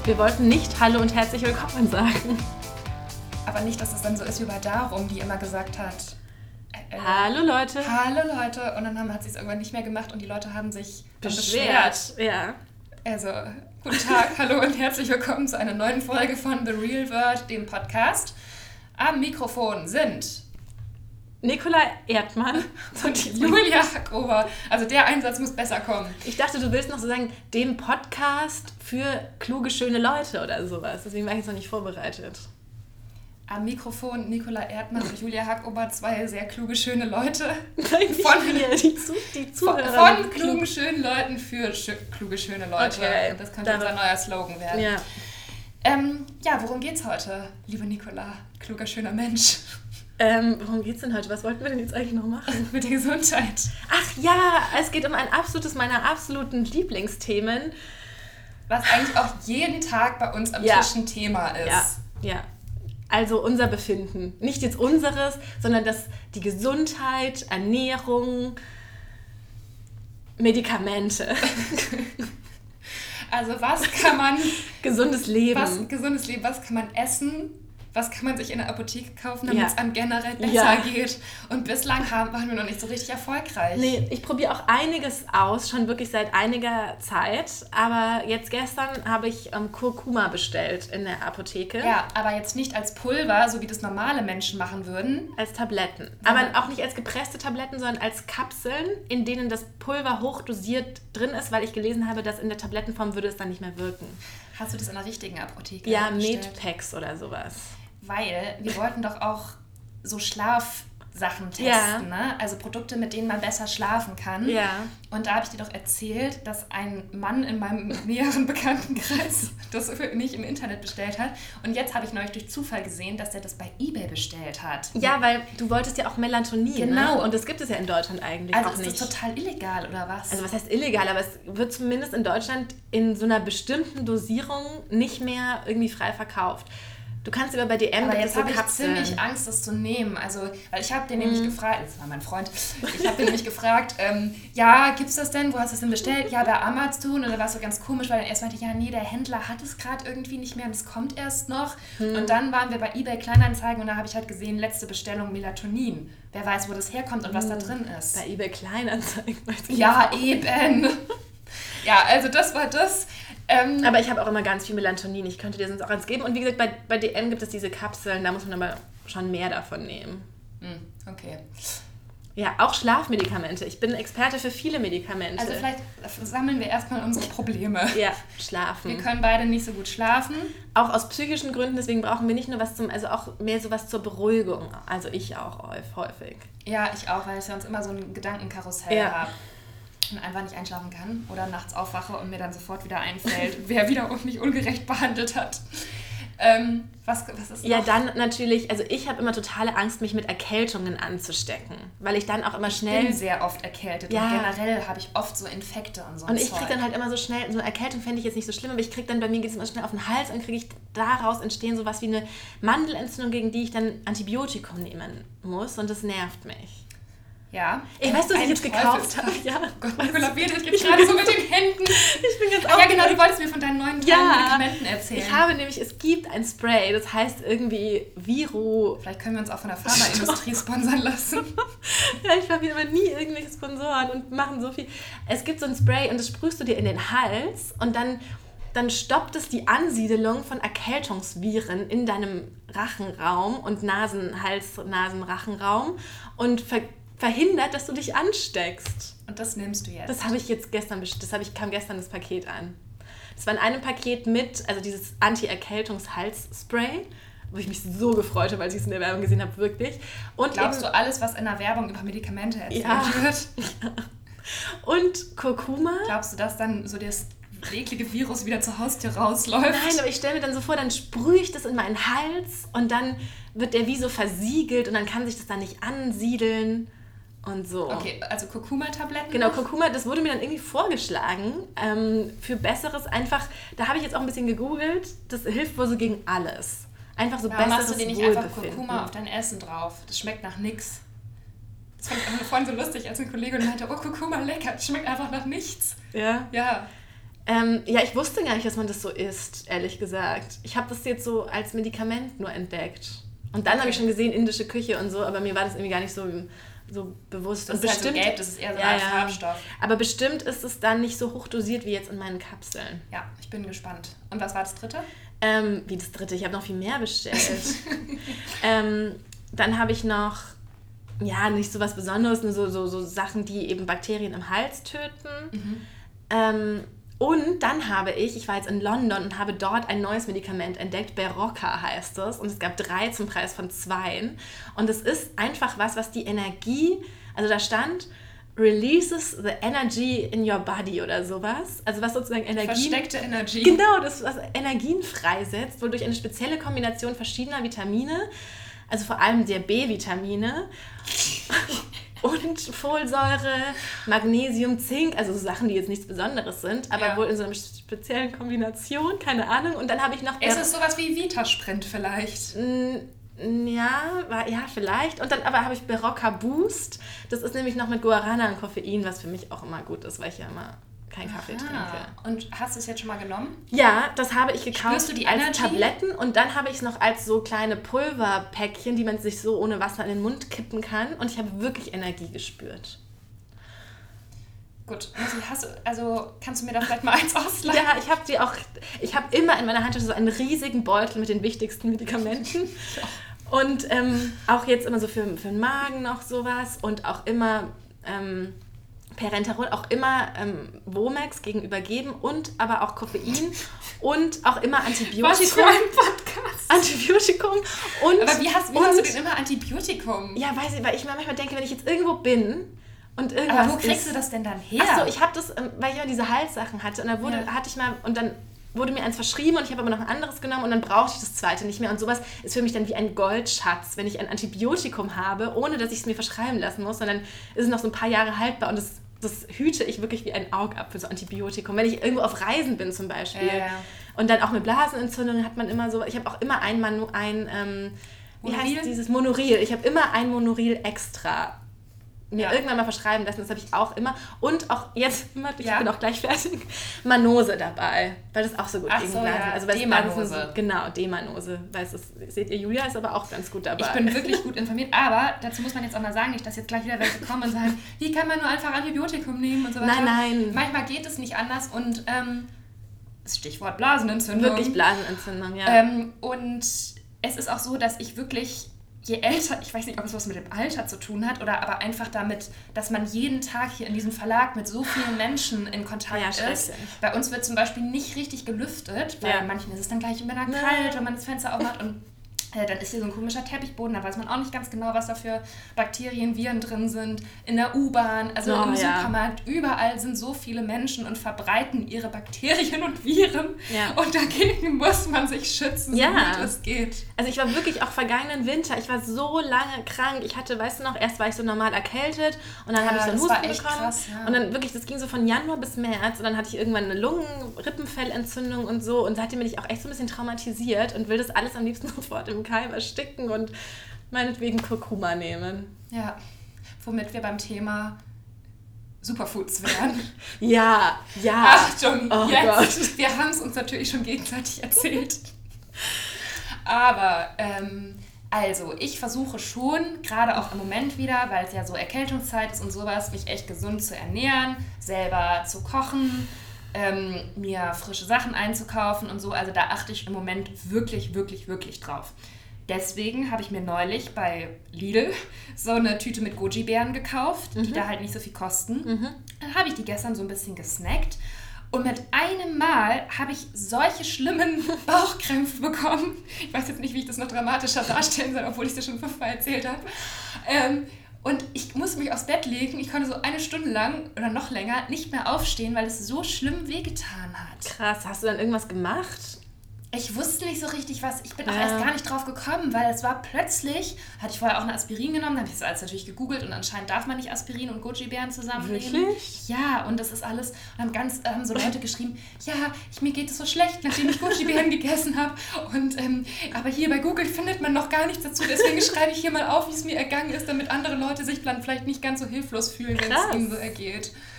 Wir wollten nicht Hallo und herzlich willkommen sagen. Aber nicht, dass es dann so ist wie bei Darum, die immer gesagt hat... Hallo Leute. Hallo Leute. Und dann hat sie es irgendwann nicht mehr gemacht und die Leute haben sich beschwert. Ja. Also, guten Tag, hallo und herzlich willkommen zu einer neuen Folge von The Real World, dem Podcast. Am Mikrofon sind... Nicola Erdmann und Julia Hackober. Also der Einsatz muss besser kommen. Ich dachte, du willst noch so sagen, dem Podcast für kluge, schöne Leute oder sowas. Deswegen war ich jetzt noch nicht vorbereitet. Am Mikrofon Nicola Erdmann und Julia Hackober, zwei sehr kluge, schöne Leute. Nein, die Zuhörer. Von klugen, schönen Leuten für kluge, schöne Leute. Okay. Das könnte unser neuer Slogan werden. Ja. Worum geht's heute, liebe Nicola, kluger, schöner Mensch? Worum geht's denn heute? Was wollten wir denn jetzt eigentlich noch machen? Mit der Gesundheit. Ach ja, es geht um ein absolutes meiner absoluten Lieblingsthemen. Was eigentlich auch jeden Tag bei uns am Tisch ein Thema ist. Ja. Also unser Befinden. Nicht jetzt unseres, sondern die Gesundheit, Ernährung, Medikamente. Also was kann man... Gesundes Leben. Was kann man essen? Was kann man sich in der Apotheke kaufen, damit es einem generell besser geht? Und bislang waren wir noch nicht so richtig erfolgreich. Nee, ich probiere auch einiges aus, schon wirklich seit einiger Zeit. Aber jetzt gestern habe ich Kurkuma bestellt in der Apotheke. Ja, aber jetzt nicht als Pulver, so wie das normale Menschen machen würden. Als Tabletten. Aber auch nicht als gepresste Tabletten, sondern als Kapseln, in denen das Pulver hochdosiert drin ist, weil ich gelesen habe, dass in der Tablettenform würde es dann nicht mehr wirken. Hast du das in der richtigen Apotheke bestellt? Ja, Medpacks oder sowas. Weil wir wollten doch auch so Schlafsachen testen, ne? Also Produkte, mit denen man besser schlafen kann. Ja. Und da habe ich dir doch erzählt, dass ein Mann in meinem näheren Bekanntenkreis das für mich im Internet bestellt hat. Und jetzt habe ich neulich durch Zufall gesehen, dass er das bei eBay bestellt hat. Ja, weil du wolltest ja auch Melatonin. Genau. Ne? Und das gibt es ja in Deutschland eigentlich auch nicht. Also ist das total illegal, oder was? Also was heißt illegal? Aber es wird zumindest in Deutschland in so einer bestimmten Dosierung nicht mehr irgendwie frei verkauft. Du kannst aber bei DM... Aber jetzt habe ich ziemlich Angst, das zu nehmen. Also, weil ich habe den nämlich gefragt, das war mein Freund, ich habe den nämlich gefragt, gibt's das denn? Wo hast du es denn bestellt? Ja, bei Amazon. Und da war es so ganz komisch, weil er erst meinte, ja, nee, der Händler hat es gerade irgendwie nicht mehr und es kommt erst noch. Und dann waren wir bei eBay Kleinanzeigen und da habe ich halt gesehen, letzte Bestellung Melatonin. Wer weiß, wo das herkommt und was da drin ist. Bei eBay Kleinanzeigen? Ja, eben. Ja, also das war das. Aber ich habe auch immer ganz viel Melatonin. Ich könnte dir sonst auch eins geben. Und wie gesagt, bei DM gibt es diese Kapseln. Da muss man aber schon mehr davon nehmen. Okay. Ja, auch Schlafmedikamente. Ich bin Experte für viele Medikamente. Also vielleicht sammeln wir erstmal unsere Probleme. Ja, schlafen. Wir können beide nicht so gut schlafen. Auch aus psychischen Gründen. Deswegen brauchen wir nicht nur also auch mehr sowas zur Beruhigung. Also ich auch häufig. Ja, ich auch, weil ich sonst immer so ein Gedankenkarussell habe. Und einfach nicht einschlafen kann oder nachts aufwache und mir dann sofort wieder einfällt, wer wieder mich ungerecht behandelt hat. Was ist noch? Ja, dann natürlich, also ich habe immer totale Angst, mich mit Erkältungen anzustecken, weil ich dann auch immer schnell... Ich bin sehr oft erkältet und generell habe ich oft so Infekte und so. Und ich kriege dann halt immer so schnell, so eine Erkältung fände ich jetzt nicht so schlimm, aber ich kriege dann, bei mir geht es immer schnell auf den Hals und kriege ich daraus entstehen sowas wie eine Mandelentzündung, gegen die ich dann Antibiotikum nehmen muss und das nervt mich. Ja. Ich weiß, was ich jetzt gekauft habe. Ja. Gott, Nicola betet jetzt gerade so mit den Händen. Ich bin jetzt auch... Ja, genau, du wolltest mir von deinen neuen Medikamenten erzählen. Ich habe nämlich, es gibt ein Spray, das heißt irgendwie Viro... Vielleicht können wir uns auch von der Pharmaindustrie sponsern lassen. Ja, ich habe hier aber nie irgendwelche Sponsoren und machen so viel. Es gibt so ein Spray und das sprühst du dir in den Hals und dann stoppt es die Ansiedelung von Erkältungsviren in deinem Rachenraum und Nasen-Rachenraum und verhindert, dass du dich ansteckst. Und das nimmst du jetzt? Das habe ich jetzt gestern, kam gestern das Paket an. Das war in einem Paket mit, also dieses Anti-Erkältungs-Hals-Spray, wo ich mich so gefreut habe, als ich es in der Werbung gesehen habe, wirklich. Und glaubst du alles, was in der Werbung über Medikamente erzählt wird? Ja. Und Kurkuma. Glaubst du, dass dann so das eklige Virus wieder zur Haustür rausläuft? Nein, aber ich stelle mir dann so vor, dann sprühe ich das in meinen Hals und dann wird der wie so versiegelt und dann kann sich das dann nicht ansiedeln. Und so. Okay, also Kurkuma-Tabletten? Genau, Kurkuma, das wurde mir dann irgendwie vorgeschlagen. Für Besseres einfach, da habe ich jetzt auch ein bisschen gegoogelt, das hilft wohl so gegen alles. Einfach so besseres machst du dir nicht einfach Wohlbefinden. Kurkuma auf dein Essen drauf? Das schmeckt nach nix. Das fand ich vorhin so lustig, als ein Kollege meinte, oh, Kurkuma lecker, das schmeckt einfach nach nichts. Ja? Ja. Ja, ich wusste gar nicht, dass man das so isst, ehrlich gesagt. Ich habe das jetzt so als Medikament nur entdeckt. Und dann habe ich schon gesehen, indische Küche und so, aber mir war das irgendwie gar nicht so bewusst. Das und ist bestimmt, halt so gelb, das ist eher so ein Farbstoff. Aber bestimmt ist es dann nicht so hochdosiert wie jetzt in meinen Kapseln. Ja, ich bin gespannt. Und was war das dritte? Wie das dritte? Ich habe noch viel mehr bestellt. Dann habe ich noch, ja, nicht so was Besonderes, nur so Sachen, die eben Bakterien im Hals töten. Und dann ich war jetzt in London und habe dort ein neues Medikament entdeckt, Berocca heißt es. Und es gab 3 zum Preis von 2. Und es ist einfach was die Energie, also da stand, releases the energy in your body oder sowas. Also was sozusagen Energien... Versteckte Energie. Genau, das was Energien freisetzt, wodurch eine spezielle Kombination verschiedener Vitamine, also vor allem der B-Vitamine... und Folsäure, Magnesium, Zink, also so Sachen, die jetzt nichts Besonderes sind, aber wohl in so einer speziellen Kombination, keine Ahnung. Und dann habe ich noch... Ist es sowas wie Vitasprint vielleicht? Ja, vielleicht. Und dann aber habe ich Berocca Boost. Das ist nämlich noch mit Guarana und Koffein, was für mich auch immer gut ist, weil ich ja immer keinen Kaffee trinke. Und hast du es jetzt schon mal genommen? Ja, das habe ich gekauft. Spürst du die als Energy? Tabletten und dann habe ich es noch als so kleine Pulverpäckchen, die man sich so ohne Wasser in den Mund kippen kann und ich habe wirklich Energie gespürt. Gut, kannst du mir da vielleicht mal eins ausleihen? Ja, ich habe immer in meiner Handtasche so einen riesigen Beutel mit den wichtigsten Medikamenten. Ja. Und auch jetzt immer so für den Magen noch sowas und auch immer Parenterol, auch immer Womex gegenübergeben und aber auch Koffein und auch immer Antibiotikum. Was ist für ein Podcast? Antibiotikum und... Aber wie hast du denn immer Antibiotikum? Ja, weiß ich, weil ich mir manchmal denke, wenn ich jetzt irgendwo bin und irgendwas aber wo kriegst du das denn dann her? Achso, ich habe das, weil ich immer diese Halssachen hatte und dann wurde mir eins verschrieben und ich habe aber noch ein anderes genommen und dann brauchte ich das zweite nicht mehr. Und sowas ist für mich dann wie ein Goldschatz, wenn ich ein Antibiotikum habe, ohne dass ich es mir verschreiben lassen muss, sondern ist es noch so ein paar Jahre haltbar und das hüte ich wirklich wie ein Augapfel, so Antibiotikum. Wenn ich irgendwo auf Reisen bin zum Beispiel und dann auch mit Blasenentzündungen hat man immer so, ich habe auch immer wie heißt dieses Monoril? Ich habe immer ein Monoril extra mir irgendwann mal verschreiben lassen, das habe ich auch immer. Und auch jetzt, ich bin auch gleich fertig, Manose dabei, weil das auch so gut gegen Blasen. Ja. Also D-Manose. Genau, D-Manose. Seht ihr, Julia ist aber auch ganz gut dabei. Ich bin wirklich gut informiert, aber dazu muss man jetzt auch mal sagen, nicht, dass jetzt gleich wieder welche kommen und sagen, wie kann man nur einfach Antibiotikum nehmen und so weiter. Nein. Manchmal geht es nicht anders und Stichwort Blasenentzündung. Wirklich Blasenentzündung, ja. Und es ist auch so, dass ich wirklich... Je älter, ich weiß nicht, ob es was mit dem Alter zu tun hat oder aber einfach damit, dass man jeden Tag hier in diesem Verlag mit so vielen Menschen in Kontakt ist. Bei uns wird zum Beispiel nicht richtig gelüftet, weil manchen ist es dann gleich immer kalt, wenn man das Fenster aufmacht und dann ist hier so ein komischer Teppichboden, da weiß man auch nicht ganz genau, was da für Bakterien, Viren drin sind. In der U-Bahn, also im Supermarkt, überall sind so viele Menschen und verbreiten ihre Bakterien und Viren. Ja. Und dagegen muss man sich schützen, so gut es geht. Also ich war wirklich auch vergangenen Winter, ich war so lange krank. Ich hatte, weißt du noch, erst war ich so normal erkältet und dann habe ich so einen Husten bekommen. Krass, ja. Und dann wirklich, das ging so von Januar bis März und dann hatte ich irgendwann eine Rippenfellentzündung und so. Und seitdem bin ich auch echt so ein bisschen traumatisiert und will das alles am liebsten sofort im Keim ersticken und meinetwegen Kurkuma nehmen. Ja, womit wir beim Thema Superfoods wären. Ja. Achtung, jetzt! Gott. Wir haben es uns natürlich schon gegenseitig erzählt. Aber, also, ich versuche schon, gerade auch im Moment wieder, weil es ja so Erkältungszeit ist und sowas, mich echt gesund zu ernähren, selber zu kochen, mir frische Sachen einzukaufen und so. Also da achte ich im Moment wirklich, wirklich, wirklich drauf. Deswegen habe ich mir neulich bei Lidl so eine Tüte mit Goji-Beeren gekauft, die da halt nicht so viel kosten. Dann habe ich die gestern so ein bisschen gesnackt und mit einem Mal habe ich solche schlimmen Bauchkrämpfe bekommen. Ich weiß jetzt nicht, wie ich das noch dramatischer darstellen soll, obwohl ich es dir schon 5-mal erzählt habe. Und ich musste mich aufs Bett legen. Ich konnte so 1 Stunde lang oder noch länger nicht mehr aufstehen, weil es so schlimm wehgetan hat. Krass, hast du dann irgendwas gemacht? Ich wusste nicht so richtig was. Ich bin auch erst gar nicht drauf gekommen, weil es war plötzlich, hatte ich vorher auch eine Aspirin genommen, dann habe ich das alles natürlich gegoogelt und anscheinend darf man nicht Aspirin und Goji-Beeren zusammennehmen. Wirklich? Ja, und das ist alles. Und haben so Leute geschrieben, ja, mir geht es so schlecht, nachdem ich Goji-Beeren gegessen habe. Und aber hier bei Google findet man noch gar nichts dazu. Deswegen schreibe ich hier mal auf, wie es mir ergangen ist, damit andere Leute sich dann vielleicht nicht ganz so hilflos fühlen, wenn es ihnen so ergeht.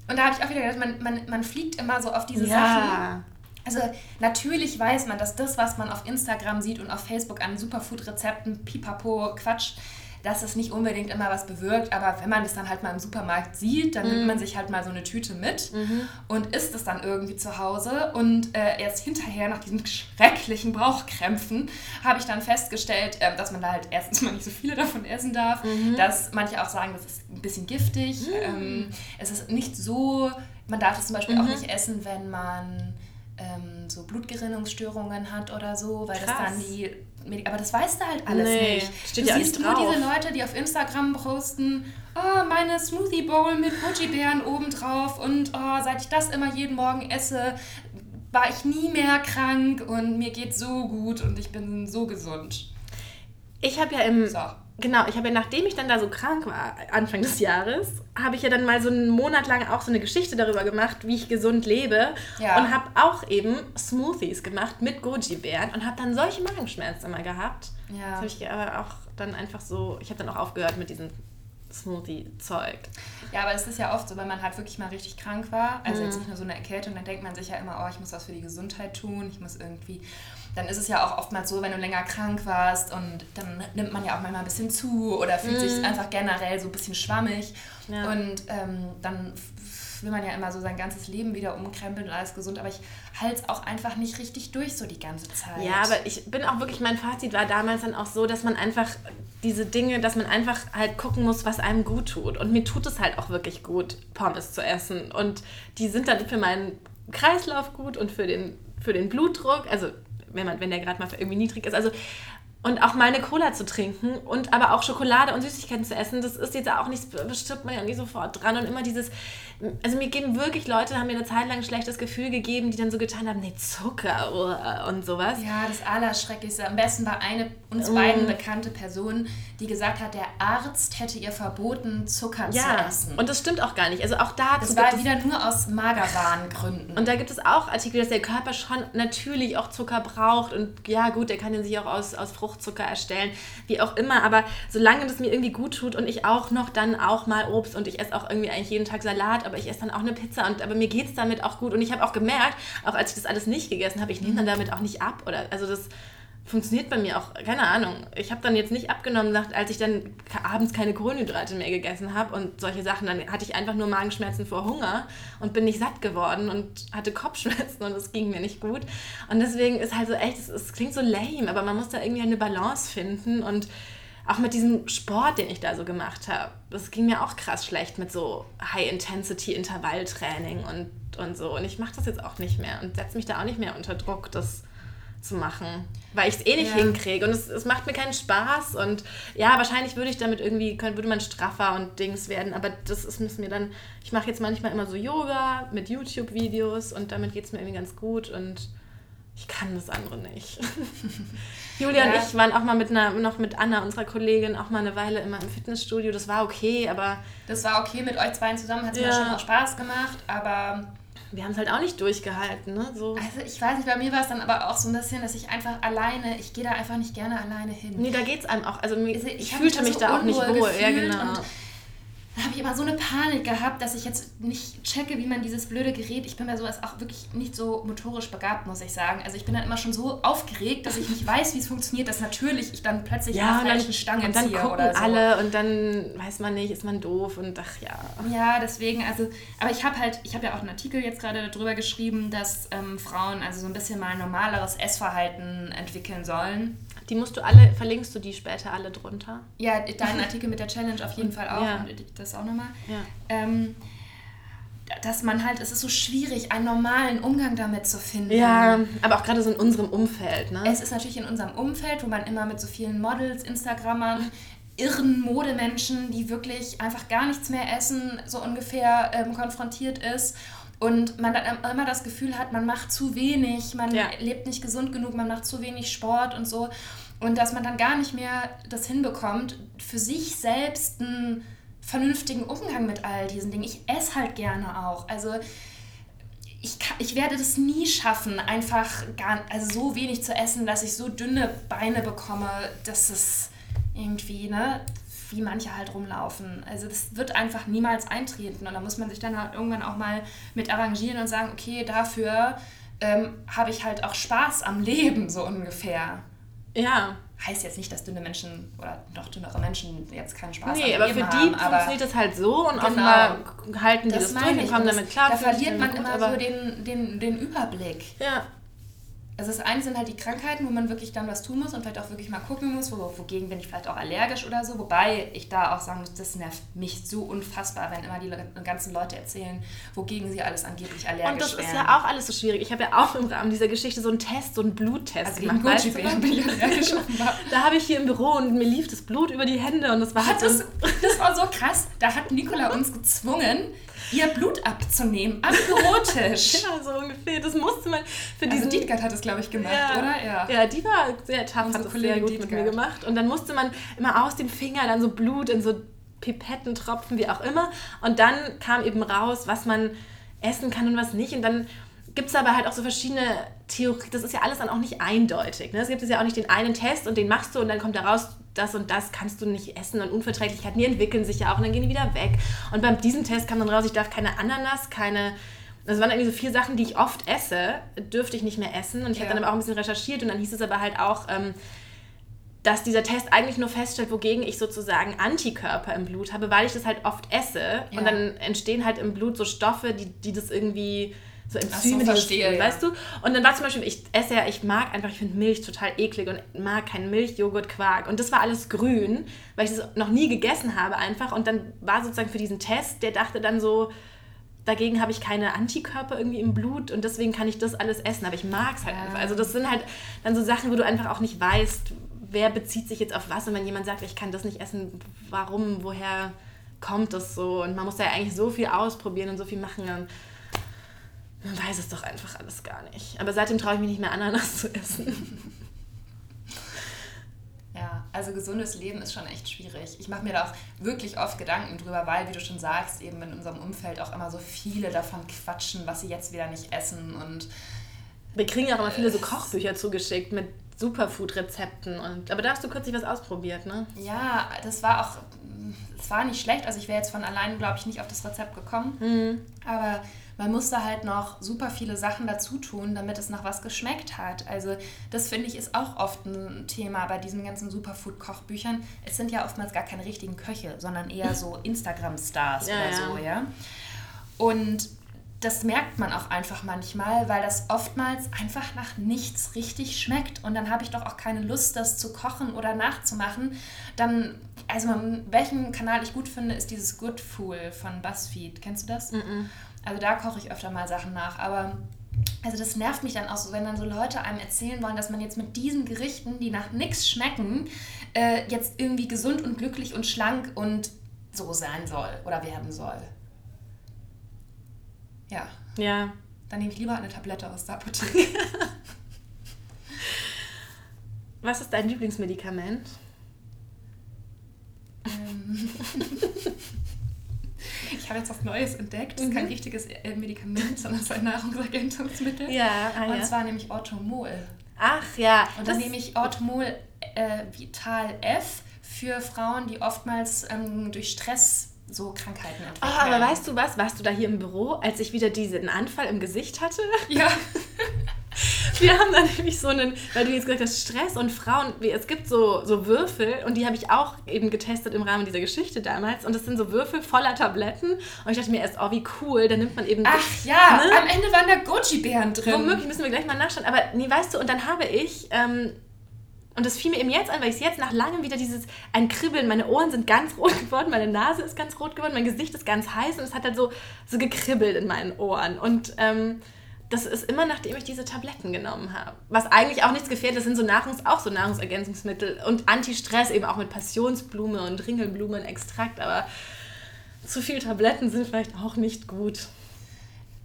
Und da habe ich auch wieder gedacht, man fliegt immer so auf diese Sachen. Also natürlich weiß man, dass das, was man auf Instagram sieht und auf Facebook an Superfood-Rezepten, Pipapo, Quatsch, dass es nicht unbedingt immer was bewirkt, aber wenn man das dann halt mal im Supermarkt sieht, dann nimmt man sich halt mal so eine Tüte mit und isst es dann irgendwie zu Hause und erst hinterher, nach diesen schrecklichen Bauchkrämpfen, habe ich dann festgestellt, dass man da halt erstens mal nicht so viele davon essen darf, dass manche auch sagen, das ist ein bisschen giftig, es ist nicht so, man darf es zum Beispiel auch nicht essen, wenn man so Blutgerinnungsstörungen hat oder so, weil das dann aber das weißt du halt alles nicht. Steht du siehst nur diese Leute, die auf Instagram posten, meine Smoothie Bowl mit Goji-Beeren obendrauf und seit ich das immer jeden Morgen esse, war ich nie mehr krank und mir geht so gut und ich bin so gesund. Ich habe nachdem ich dann da so krank war, Anfang des Jahres, habe ich ja dann mal so einen Monat lang auch so eine Geschichte darüber gemacht, wie ich gesund lebe und habe auch eben Smoothies gemacht mit Goji-Beeren und habe dann solche Magenschmerzen immer gehabt. Ja. Das habe ich aber auch dann einfach so, ich habe dann auch aufgehört mit diesem Smoothie-Zeug. Ja, aber es ist ja oft so, wenn man halt wirklich mal richtig krank war, also jetzt nicht nur so eine Erkältung, dann denkt man sich ja immer, ich muss was für die Gesundheit tun, ich muss irgendwie... Dann ist es ja auch oftmals so, wenn du länger krank warst und dann nimmt man ja auch manchmal ein bisschen zu oder fühlt sich einfach generell so ein bisschen schwammig. Ja. Und dann will man ja immer so sein ganzes Leben wieder umkrempeln und alles gesund, aber ich halte es auch einfach nicht richtig durch so die ganze Zeit. Ja, aber ich bin auch wirklich, mein Fazit war damals dann auch so, dass man einfach diese Dinge, dass man einfach halt gucken muss, was einem gut tut. Und mir tut es halt auch wirklich gut, Pommes zu essen. Und die sind dann für meinen Kreislauf gut und für den Blutdruck, also wenn der gerade mal irgendwie niedrig ist, also und auch mal eine Cola zu trinken und aber auch Schokolade und Süßigkeiten zu essen, das ist jetzt auch nicht, bestimmt man ja nicht sofort dran und immer dieses, also mir geben wirklich Leute, haben mir eine Zeit lang ein schlechtes Gefühl gegeben, die dann so getan haben, nee, Zucker und sowas. Ja, das Allerschrecklichste. Am besten war eine uns beiden bekannte Person, die gesagt hat, der Arzt hätte ihr verboten, Zucker zu essen. Und das stimmt auch gar nicht. Also auch dazu das war wieder nur aus Magerwarengründen. Und da gibt es auch Artikel, dass der Körper schon natürlich auch Zucker braucht und ja gut, der kann den sich auch aus Fruchtzucker erstellen, wie auch immer, aber solange das mir irgendwie gut tut und ich auch noch dann auch mal Obst und ich esse auch irgendwie eigentlich jeden Tag Salat, aber ich esse dann auch eine Pizza aber mir geht es damit auch gut und ich habe auch gemerkt, auch als ich das alles nicht gegessen habe, ich nehme dann damit auch nicht ab oder, also das funktioniert bei mir auch, keine Ahnung. Ich habe dann jetzt nicht abgenommen, als ich dann abends keine Kohlenhydrate mehr gegessen habe und solche Sachen, dann hatte ich einfach nur Magenschmerzen vor Hunger und bin nicht satt geworden und hatte Kopfschmerzen und es ging mir nicht gut. Und deswegen ist halt so echt, es klingt so lame, aber man muss da irgendwie eine Balance finden und auch mit diesem Sport, den ich da so gemacht habe, das ging mir auch krass schlecht mit so High-Intensity-Intervalltraining und so. Und ich mache das jetzt auch nicht mehr und setze mich da auch nicht mehr unter Druck, das zu machen, weil ich es nicht hinkriege und es macht mir keinen Spaß und ja, wahrscheinlich würde ich damit würde man straffer und Dings werden, aber ich mache jetzt manchmal immer so Yoga mit YouTube-Videos und damit geht es mir irgendwie ganz gut und ich kann das andere nicht. Julia und ich waren auch mal mit Anna, unserer Kollegin, auch mal eine Weile immer im Fitnessstudio, das war okay, aber... Das war okay, mit euch beiden zusammen hat es mir schon auch Spaß gemacht, aber... Wir haben es halt auch nicht durchgehalten, ne? So. Also ich weiß nicht, bei mir war es dann aber auch so ein bisschen, dass ich einfach ich gehe da einfach nicht gerne alleine hin. Nee, da geht's einem auch, also ich fühlte mich da auch nicht wohl. Ja, genau. Und da habe ich immer so eine Panik gehabt, dass ich jetzt nicht checke, wie man dieses blöde Gerät, ich bin bei sowas auch wirklich nicht so motorisch begabt, muss ich sagen. Also ich bin dann immer schon so aufgeregt, dass ich nicht weiß, wie es funktioniert, dass natürlich ich dann plötzlich eine falsche Stange ziehe oder so. Und dann gucken alle und dann weiß man nicht, ist man doof und ach ja. Ja, deswegen, also, aber ich habe ja auch einen Artikel jetzt gerade darüber geschrieben, dass Frauen also so ein bisschen mal ein normaleres Essverhalten entwickeln sollen. Verlinkst du die später alle drunter? Ja, deinen Artikel mit der Challenge auf jeden Fall auch. Ja. Und das auch nochmal. Ja. Dass man halt, es ist so schwierig, einen normalen Umgang damit zu finden. Ja, aber auch gerade so in unserem Umfeld, ne? Es ist natürlich in unserem Umfeld, wo man immer mit so vielen Models, Instagrammern, irren Modemenschen, die wirklich einfach gar nichts mehr essen, so ungefähr konfrontiert ist. Und man dann immer das Gefühl hat, man macht zu wenig, man lebt nicht gesund genug, man macht zu wenig Sport und so. Und dass man dann gar nicht mehr das hinbekommt, für sich selbst einen vernünftigen Umgang mit all diesen Dingen. Ich esse halt gerne auch. Also ich werde das nie schaffen, einfach so wenig zu essen, dass ich so dünne Beine bekomme, dass es irgendwie, ne? wie manche halt rumlaufen. Also das wird einfach niemals eintreten und da muss man sich dann halt irgendwann auch mal mit arrangieren und sagen, okay, dafür habe ich halt auch Spaß am Leben, so ungefähr. Ja. Heißt jetzt nicht, dass dünne Menschen oder noch dünnere Menschen jetzt keinen Spaß am Leben haben. Nee, aber für die funktioniert das halt so und offenbar halten die das durch und kommen damit klar. Da verliert man immer so den Überblick. Ja. Also das eine sind halt die Krankheiten, wo man wirklich dann was tun muss und vielleicht auch wirklich mal gucken muss, wogegen bin ich vielleicht auch allergisch oder so. Wobei ich da auch sagen muss, das nervt mich so unfassbar, wenn immer die ganzen Leute erzählen, wogegen sie alles angeblich allergisch wären. Und das ist ja auch alles so schwierig. Ich habe ja auch im Rahmen dieser Geschichte so einen Test, so einen Bluttest gemacht. Weißt du, bin ich allergisch. Da habe ich hier im Büro und mir lief das Blut über die Hände und das war halt das war so krass. Da hat Nicola uns gezwungen, ihr Blut abzunehmen, am Bürotisch. Ja, so ungefähr. Das musste man für diesen... Also Dietgard hat das, glaube ich, gemacht, oder? Ja, die war sehr tough, hat das sehr gut mit mir gemacht. Und dann musste man immer aus dem Finger dann so Blut in so Pipettentropfen, wie auch immer. Und dann kam eben raus, was man essen kann und was nicht. Und dann gibt es aber halt auch so verschiedene Theorien. Das ist ja alles dann auch nicht eindeutig. Ne? Es gibt ja auch nicht den einen Test und den machst du und dann kommt da raus, das und das kannst du nicht essen und Unverträglichkeiten, die entwickeln sich ja auch und dann gehen die wieder weg. Und bei diesem Test kam dann raus, ich darf keine Ananas, das waren irgendwie so 4 Sachen, die ich oft esse, dürfte ich nicht mehr essen. Und ich habe dann aber auch ein bisschen recherchiert und dann hieß es aber halt auch, dass dieser Test eigentlich nur feststellt, wogegen ich sozusagen Antikörper im Blut habe, weil ich das halt oft esse. Ja. Und dann entstehen halt im Blut so Stoffe, die das irgendwie... so Enzyme, weißt du? Und dann war zum Beispiel, ich finde Milch total eklig und mag keinen Milchjoghurt, Quark. Und das war alles grün, weil ich das noch nie gegessen habe einfach. Und dann war sozusagen für diesen Test, der dachte dann so, dagegen habe ich keine Antikörper irgendwie im Blut und deswegen kann ich das alles essen. Aber ich mag es halt einfach. Also das sind halt dann so Sachen, wo du einfach auch nicht weißt, wer bezieht sich jetzt auf was. Und wenn jemand sagt, ich kann das nicht essen, warum, woher kommt das so? Und man muss ja eigentlich so viel ausprobieren und so viel machen. Und man weiß es doch einfach alles gar nicht. Aber seitdem traue ich mich nicht mehr, Ananas zu essen. Ja, also gesundes Leben ist schon echt schwierig. Ich mache mir da auch wirklich oft Gedanken drüber, weil, wie du schon sagst, eben in unserem Umfeld auch immer so viele davon quatschen, was sie jetzt wieder nicht essen. Und wir kriegen ja auch immer viele so Kochbücher zugeschickt mit Superfood-Rezepten. Aber da hast du kürzlich was ausprobiert, ne? Ja, das war nicht schlecht. Also ich wäre jetzt von allein, glaube ich, nicht auf das Rezept gekommen. Aber man musste halt noch super viele Sachen dazu tun, damit es nach was geschmeckt hat. Also das, finde ich, ist auch oft ein Thema bei diesen ganzen Superfood-Kochbüchern. Es sind ja oftmals gar keine richtigen Köche, sondern eher so Instagram-Stars so, ja. Und das merkt man auch einfach manchmal, weil das oftmals einfach nach nichts richtig schmeckt. Und dann habe ich doch auch keine Lust, das zu kochen oder nachzumachen. Welchen Kanal ich gut finde, ist dieses Good Fool von BuzzFeed. Kennst du das? Also da koche ich öfter mal Sachen nach. Aber also das nervt mich dann auch so, wenn dann so Leute einem erzählen wollen, dass man jetzt mit diesen Gerichten, die nach nichts schmecken, jetzt irgendwie gesund und glücklich und schlank und so sein soll oder werden soll. Ja. Dann nehme ich lieber eine Tablette aus der Apotheke. Was ist dein Lieblingsmedikament? Ich habe jetzt was Neues entdeckt. Das ist kein richtiges Medikament, sondern es ist ein Nahrungsergänzungsmittel. Und zwar nämlich Orthomol. Ach ja. Und dann nehme ich Orthomol Vital F für Frauen, die oftmals durch Stress so Krankheiten entwickeln. Oh, aber weißt du was? Warst du da hier im Büro, als ich wieder diesen Anfall im Gesicht hatte? Ja. Wir haben dann nämlich so einen, weil du jetzt gesagt hast, Stress und Frauen, es gibt so Würfel und die habe ich auch eben getestet im Rahmen dieser Geschichte damals und das sind so Würfel voller Tabletten und ich dachte mir erst, oh wie cool, dann nimmt man eben... Ach ja, ne? Am Ende waren da Goji-Bären drin. Womöglich, müssen wir gleich mal nachschauen, aber nee, weißt du, und dann habe ich... und das fiel mir eben jetzt an, weil ich es jetzt nach langem wieder ein Kribbeln, meine Ohren sind ganz rot geworden, meine Nase ist ganz rot geworden, mein Gesicht ist ganz heiß und es hat halt so gekribbelt in meinen Ohren. Und das ist immer, nachdem ich diese Tabletten genommen habe. Was eigentlich auch nichts gefährdet, das sind so Nahrungsergänzungsmittel und Anti-Stress, eben auch mit Passionsblume und Ringelblumenextrakt, aber zu viel Tabletten sind vielleicht auch nicht gut.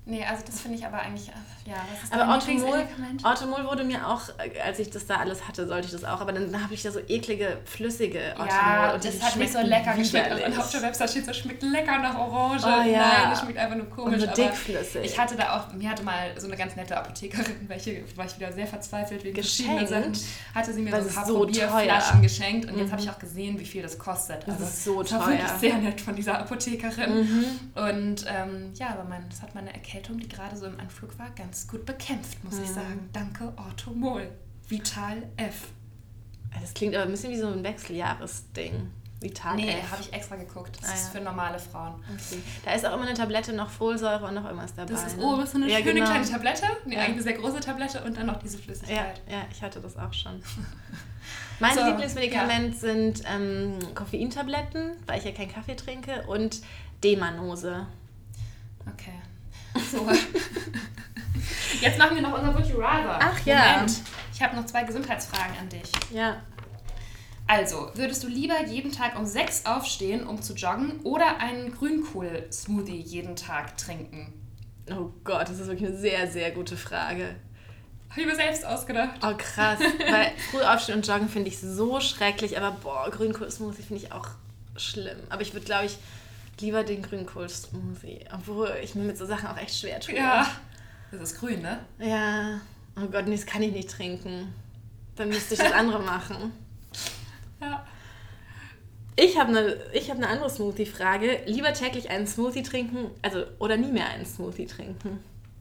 Nee, also das finde ich aber eigentlich, was ist aber dein Lieblingsmedikament? Orthomol wurde mir auch, als ich das da alles hatte, sollte ich das auch, aber dann habe ich da so eklige, flüssige Orthomol. Ja, und das hat nicht so lecker geschmeckt. Und auf der Website steht so, schmeckt lecker nach Orange. Oh, ja. Nein, das schmeckt einfach nur komisch. Und so dickflüssig. Ich hatte mir hatte mal so eine ganz nette Apothekerin, war ich wieder sehr verzweifelt wegen verschiedenen Sachen, hatte sie mir so ein paar Probierflaschen geschenkt und jetzt habe ich auch gesehen, wie viel das kostet. Also, das ist so teuer. Das war wirklich sehr nett von dieser Apothekerin. Und aber das hat meine Erkältung, die gerade so im Anflug war, ganz gut bekämpft, muss ich sagen. Danke, Orthomol. Vital F. Das klingt aber ein bisschen wie so ein Wechseljahresding. Vital F. Habe ich extra geguckt. Das ist für normale Frauen. Okay. Da ist auch immer eine Tablette, noch Folsäure und noch irgendwas dabei. Das ist so eine schöne kleine Tablette. Nee, eigentlich eine sehr große Tablette und dann noch diese Flüssigkeit. Ja, ich hatte das auch schon. Mein Lieblingsmedikament sind Koffeintabletten, weil ich ja keinen Kaffee trinke, und Demanose. Okay. So. Jetzt machen wir noch unser Would You Rather. Ach ja. Moment. Ich habe noch 2 Gesundheitsfragen an dich. Ja. Also, würdest du lieber jeden Tag um 6 aufstehen, um zu joggen, oder einen Grünkohl-Smoothie jeden Tag trinken? Oh Gott, das ist wirklich eine sehr, sehr gute Frage. Habe ich mir selbst ausgedacht. Oh krass, weil früh aufstehen und joggen finde ich so schrecklich, aber Grünkohl-Smoothie finde ich auch schlimm. Aber ich würde, glaube ich, lieber den Grünkohl-Smoothie, obwohl ich mir mit so Sachen auch echt schwer tue. Ja, das ist grün, ne? Ja, oh Gott, nee, das kann ich nicht trinken. Dann müsste ich das andere machen. Ja. Ich habe eine andere Smoothie-Frage. Lieber täglich einen Smoothie trinken, oder nie mehr einen Smoothie trinken?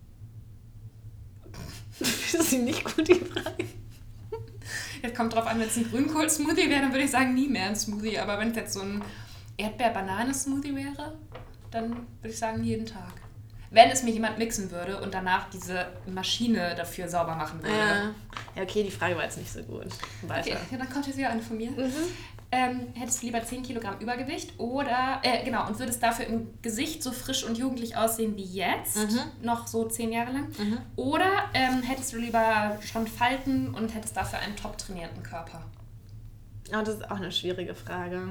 Das ist nicht gut, die Frage. Jetzt kommt drauf an, wenn es ein Grünkohl-Smoothie wäre, dann würde ich sagen, nie mehr ein Smoothie. Aber wenn es jetzt so ein Erdbeer-Banane-Smoothie wäre, dann würde ich sagen, jeden Tag. Wenn es mir jemand mixen würde und danach diese Maschine dafür sauber machen würde. Ja, okay, die Frage war jetzt nicht so gut. Weiter. Okay, ja, dann kommt jetzt wieder eine von mir. Hättest du lieber 10 Kilogramm Übergewicht oder, und würdest dafür im Gesicht so frisch und jugendlich aussehen wie jetzt, noch so 10 Jahre lang? Oder hättest du lieber schon Falten und hättest dafür einen top trainierten Körper? Oh, das ist auch eine schwierige Frage.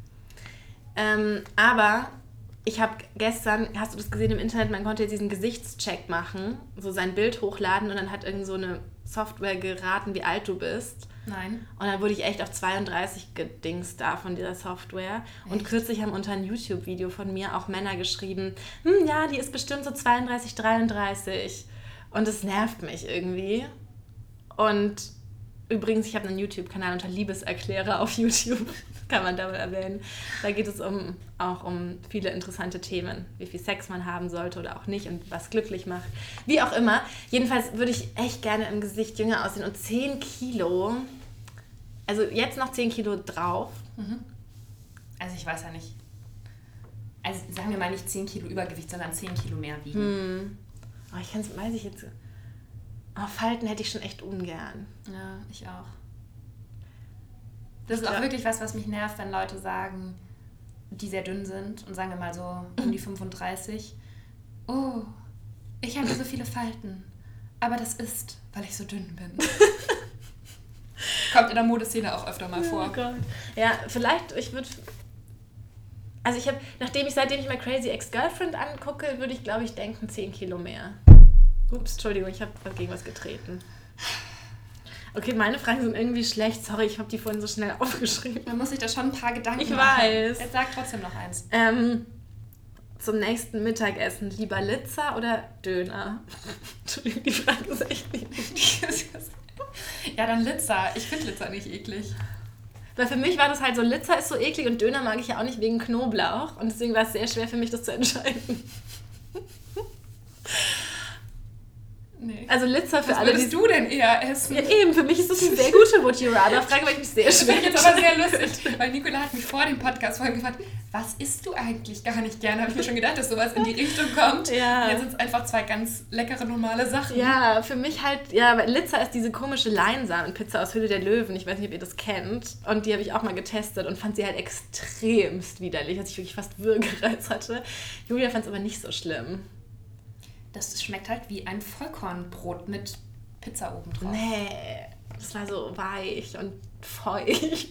Aber ich habe gestern, hast du das gesehen im Internet, man konnte jetzt diesen Gesichtscheck machen, so sein Bild hochladen und dann hat irgend so eine Software geraten, wie alt du bist. Nein. Und dann wurde ich echt auf 32 gedingst da von dieser Software. Echt? Und kürzlich haben unter ein YouTube-Video von mir auch Männer geschrieben, ja, die ist bestimmt so 32, 33. Und das nervt mich irgendwie. Und übrigens, ich habe einen YouTube-Kanal unter Liebeserklärer auf YouTube. Kann man damit erwähnen. Da geht es auch um viele interessante Themen, wie viel Sex man haben sollte oder auch nicht und was glücklich macht. Wie auch immer. Jedenfalls würde ich echt gerne im Gesicht jünger aussehen. Und 10 Kilo, also jetzt noch 10 Kilo drauf. Also ich weiß ja nicht. Also sagen wir mal nicht 10 Kilo Übergewicht, sondern 10 Kilo mehr wiegen. Aber weiß ich jetzt. Aber Falten hätte ich schon echt ungern. Ja, ich auch. Das ist auch wirklich was mich nervt, wenn Leute sagen, die sehr dünn sind und sagen wir mal so um die 35, oh, ich habe so viele Falten, aber das ist, weil ich so dünn bin. Kommt in der Modeszene auch öfter mal vor. Oh Gott. Ja, vielleicht, seitdem ich mal Crazy Ex-Girlfriend angucke, würde ich, glaube ich, denken 10 Kilo mehr. Ups, Entschuldigung, ich habe gegen was getreten. Okay, meine Fragen sind irgendwie schlecht. Sorry, ich habe die vorhin so schnell aufgeschrieben. Man muss sich da schon ein paar Gedanken machen. Ich weiß. Jetzt sag trotzdem noch eins. Zum nächsten Mittagessen lieber Litzer oder Döner? Entschuldigung, die Frage ist echt nicht. Ja, dann Litzer. Ich finde Litzer nicht eklig. Weil für mich war das halt so, Litzer ist so eklig und Döner mag ich ja auch nicht wegen Knoblauch. Und deswegen war es sehr schwer für mich, das zu entscheiden. Nee. Also Litzer für alle, würdest du denn eher essen? Ja eben, für mich ist das eine sehr gute Would You Rather Frage, weil ich mich sehr schwer. Das finde ich jetzt aber sehr lustig, weil Nicola hat mich vor dem Podcast vorhin gefragt, was isst du eigentlich gar nicht gerne? Habe ich mir schon gedacht, dass sowas in die Richtung kommt. Ja. Jetzt sind es einfach 2 ganz leckere, normale Sachen. Ja, für mich halt, weil Litzer ist diese komische Leinsamenpizza aus Höhle der Löwen. Ich weiß nicht, ob ihr das kennt. Und die habe ich auch mal getestet und fand sie halt extremst widerlich, dass ich wirklich fast Würgereiz hatte. Julia fand es aber nicht so schlimm. Das schmeckt halt wie ein Vollkornbrot mit Pizza oben drauf. Nee, das war so weich und feucht.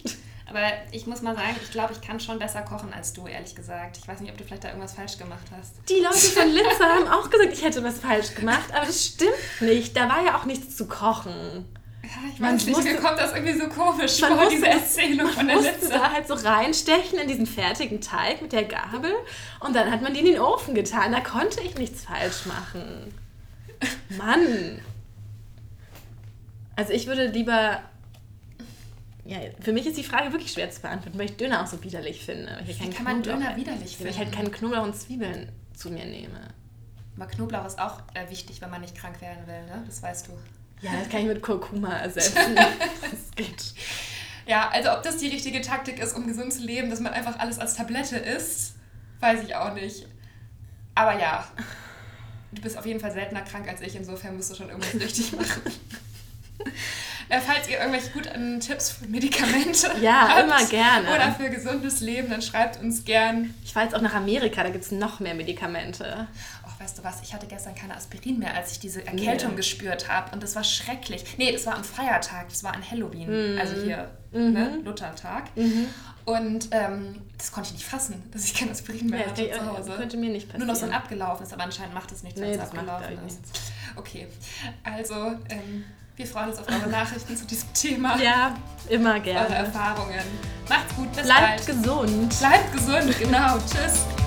Aber ich muss mal sagen, ich glaube, ich kann schon besser kochen als du, ehrlich gesagt. Ich weiß nicht, ob du vielleicht da irgendwas falsch gemacht hast. Die Leute von Linzer haben auch gesagt, ich hätte was falsch gemacht, aber das stimmt nicht. Da war ja auch nichts zu kochen. Ja, ich weiß nicht, mir kommt das irgendwie so komisch vor, diese Erzählung von der Linzer. Linzer. Da halt so reinstechen in diesen fertigen Teig mit der Gabel und dann hat man die in den Ofen getan. Da konnte ich nichts falsch machen. Mann. Also ich würde lieber... Ja, für mich ist die Frage wirklich schwer zu beantworten, weil ich Döner auch so widerlich finde. Wie kann man Döner widerlich finden? Weil ich halt keinen Knoblauch und Zwiebeln zu mir nehme. Aber Knoblauch ist auch wichtig, wenn man nicht krank werden will, ne? Das weißt du. Ja, das kann ich mit Kurkuma ersetzen. Das geht. Ja, also ob das die richtige Taktik ist, um gesund zu leben, dass man einfach alles als Tablette isst, weiß ich auch nicht. Aber ja, du bist auf jeden Fall seltener krank als ich, insofern musst du schon irgendwas richtig machen. Falls ihr irgendwelche guten Tipps für Medikamente habt, immer gerne. Oder für gesundes Leben, dann schreibt uns gern. Ich fahre jetzt auch nach Amerika, da gibt es noch mehr Medikamente. Oh, weißt du was, ich hatte gestern keine Aspirin mehr, als ich diese Erkältung gespürt habe. Und das war schrecklich. Nee, das war am Feiertag, das war an Halloween, also hier, ne, Luthertag. Und das konnte ich nicht fassen, dass ich kein Aspirin mehr hatte zu Hause. Das könnte mir nicht passieren. Nur noch so ein abgelaufenes, aber anscheinend macht es nichts, wenn es abgelaufen ist. Nichts. Okay, also... wir freuen uns auf eure Nachrichten zu diesem Thema. Ja, immer gerne. Eure Erfahrungen. Macht's gut, bis bald. Bleibt gesund. Bleibt gesund, genau. Tschüss.